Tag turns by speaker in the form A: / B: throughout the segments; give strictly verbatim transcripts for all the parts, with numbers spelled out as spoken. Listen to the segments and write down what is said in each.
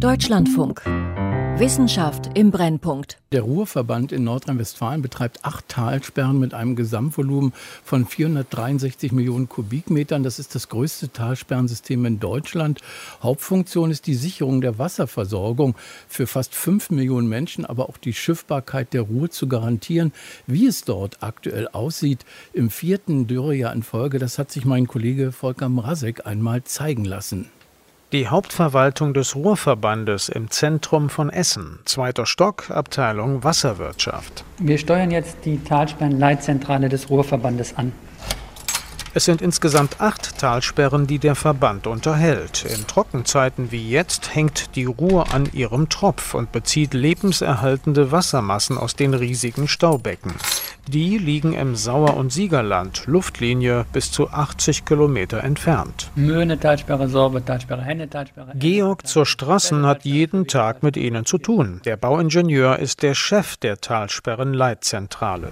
A: Deutschlandfunk. Wissenschaft im Brennpunkt.
B: Der Ruhrverband in Nordrhein-Westfalen betreibt acht Talsperren mit einem Gesamtvolumen von vierhundertdreiundsechzig Millionen Kubikmetern. Das ist das größte Talsperrensystem in Deutschland. Hauptfunktion ist die Sicherung der Wasserversorgung für fast fünf Millionen Menschen, aber auch die Schiffbarkeit der Ruhr zu garantieren. Wie es dort aktuell aussieht, im vierten Dürrejahr in Folge, das hat sich mein Kollege Volker Mrazek einmal zeigen lassen.
C: Die Hauptverwaltung des Ruhrverbandes im Zentrum von Essen. Zweiter Stock, Abteilung Wasserwirtschaft.
D: Wir steuern jetzt die Talsperrenleitzentrale des Ruhrverbandes an.
C: Es sind insgesamt acht Talsperren, die der Verband unterhält. In Trockenzeiten wie jetzt hängt die Ruhr an ihrem Tropf und bezieht lebenserhaltende Wassermassen aus den riesigen Staubecken. Die liegen im Sauer- und Siegerland, Luftlinie bis zu achtzig Kilometer entfernt.
D: Möhne, Talsperre, Sorbe, Talsperre, Henne, Talsperre.
C: Georg zur Straßen hat jeden Tag mit ihnen zu tun. Der Bauingenieur ist der Chef der Talsperrenleitzentrale.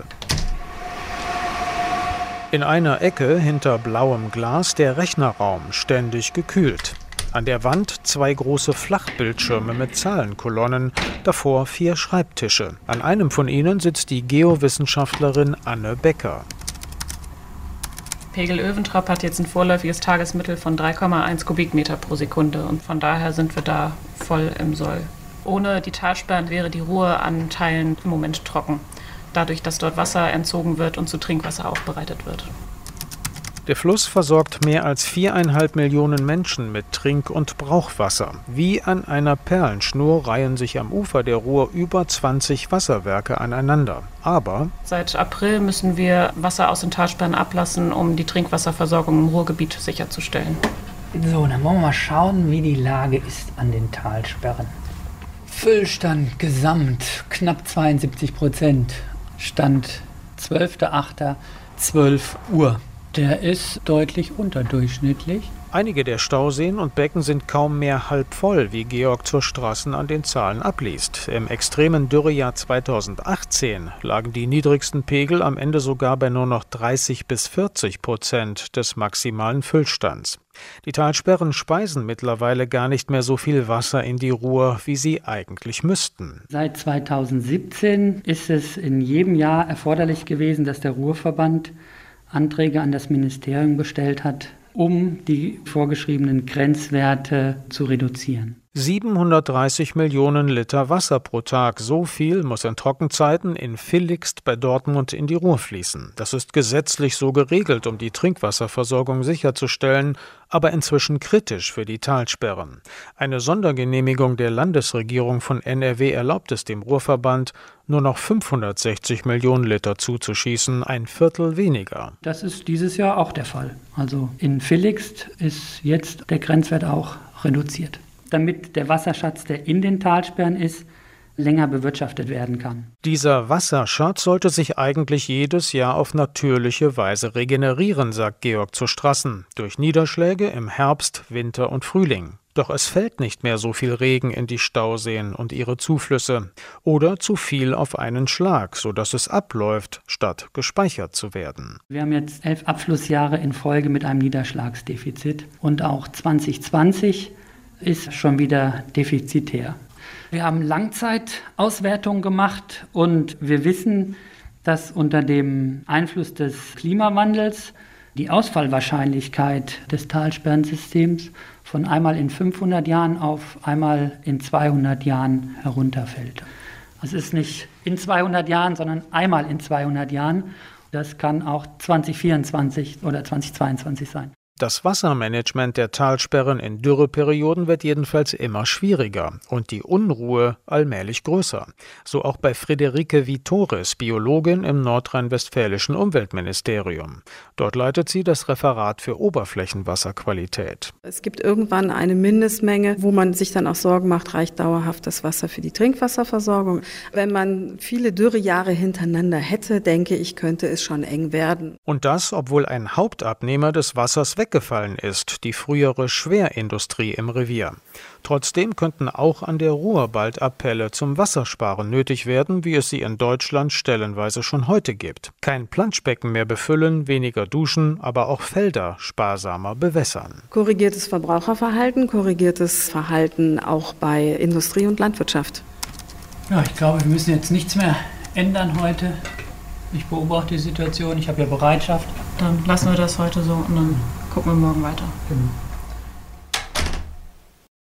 C: In einer Ecke hinter blauem Glas der Rechnerraum, ständig gekühlt. An der Wand zwei große Flachbildschirme mit Zahlenkolonnen, davor vier Schreibtische. An einem von ihnen sitzt die Geowissenschaftlerin Anne Becker.
E: Pegel Öventrop hat jetzt ein vorläufiges Tagesmittel von drei Komma eins Kubikmeter pro Sekunde und von daher sind wir da voll im Soll. Ohne die Talsperren wäre die Ruhr an Teilen im Moment trocken, dadurch, dass dort Wasser entzogen wird und zu Trinkwasser aufbereitet wird.
C: Der Fluss versorgt mehr als viereinhalb Millionen Menschen mit Trink- und Brauchwasser. Wie an einer Perlenschnur reihen sich am Ufer der Ruhr über zwanzig Wasserwerke aneinander. Aber
E: seit April müssen wir Wasser aus den Talsperren ablassen, um die Trinkwasserversorgung im Ruhrgebiet sicherzustellen.
D: So, dann wollen wir mal schauen, wie die Lage ist an den Talsperren. Füllstand gesamt knapp zweiundsiebzig Prozent. Stand zwölfter achter zwölf Uhr. Der ist deutlich unterdurchschnittlich.
C: Einige der Stauseen und Becken sind kaum mehr halb voll, wie Georg zur Straßen an den Zahlen abliest. Im extremen Dürrejahr zweitausendachtzehn lagen die niedrigsten Pegel am Ende sogar bei nur noch dreißig bis vierzig Prozent des maximalen Füllstands. Die Talsperren speisen mittlerweile gar nicht mehr so viel Wasser in die Ruhr, wie sie eigentlich müssten.
D: Seit zweitausendsiebzehn ist es in jedem Jahr erforderlich gewesen, dass der Ruhrverband Anträge an das Ministerium gestellt hat, um die vorgeschriebenen Grenzwerte zu reduzieren.
C: siebenhundertdreißig Millionen Liter Wasser pro Tag, so viel muss in Trockenzeiten in Villigst bei Dortmund in die Ruhr fließen. Das ist gesetzlich so geregelt, um die Trinkwasserversorgung sicherzustellen, aber inzwischen kritisch für die Talsperren. Eine Sondergenehmigung der Landesregierung von N R W erlaubt es dem Ruhrverband, nur noch fünfhundertsechzig Millionen Liter zuzuschießen, ein Viertel weniger.
D: Das ist dieses Jahr auch der Fall. Also in Villigst ist jetzt der Grenzwert auch reduziert, damit der Wasserschatz, der in den Talsperren ist, länger bewirtschaftet werden kann.
C: Dieser Wasserschatz sollte sich eigentlich jedes Jahr auf natürliche Weise regenerieren, sagt Georg zur Straßen, durch Niederschläge im Herbst, Winter und Frühling. Doch es fällt nicht mehr so viel Regen in die Stauseen und ihre Zuflüsse oder zu viel auf einen Schlag, sodass es abläuft, statt gespeichert zu werden.
D: Wir haben jetzt elf Abflussjahre in Folge mit einem Niederschlagsdefizit und auch zwanzig zwanzig ist schon wieder defizitär. Wir haben Langzeitauswertungen gemacht und wir wissen, dass unter dem Einfluss des Klimawandels die Ausfallwahrscheinlichkeit des Talsperrensystems von einmal in fünfhundert Jahren auf einmal in zweihundert Jahren herunterfällt. Es ist nicht in zweihundert Jahren, sondern einmal in zweihundert Jahren. Das kann auch zwanzig vierundzwanzig oder zwanzig zweiundzwanzig sein.
C: Das Wassermanagement der Talsperren in Dürreperioden wird jedenfalls immer schwieriger und die Unruhe allmählich größer. So auch bei Friederike Vitores, Biologin im nordrhein-westfälischen Umweltministerium. Dort leitet sie das Referat für Oberflächenwasserqualität.
F: Es gibt irgendwann eine Mindestmenge, wo man sich dann auch Sorgen macht, reicht dauerhaft das Wasser für die Trinkwasserversorgung. Wenn man viele Dürrejahre hintereinander hätte, denke ich, könnte es schon eng werden.
C: Und das, obwohl ein Hauptabnehmer des Wassers weg weggefallen ist, die frühere Schwerindustrie im Revier. Trotzdem könnten auch an der Ruhr bald Appelle zum Wassersparen nötig werden, wie es sie in Deutschland stellenweise schon heute gibt. Kein Planschbecken mehr befüllen, weniger duschen, aber auch Felder sparsamer bewässern.
F: Korrigiertes Verbraucherverhalten, korrigiertes Verhalten auch bei Industrie und Landwirtschaft.
G: Ja, ich glaube, wir müssen jetzt nichts mehr ändern heute. Ich beobachte die Situation, ich habe ja Bereitschaft.
E: Dann lassen wir das heute so und dann gucken wir morgen weiter.
G: Genau.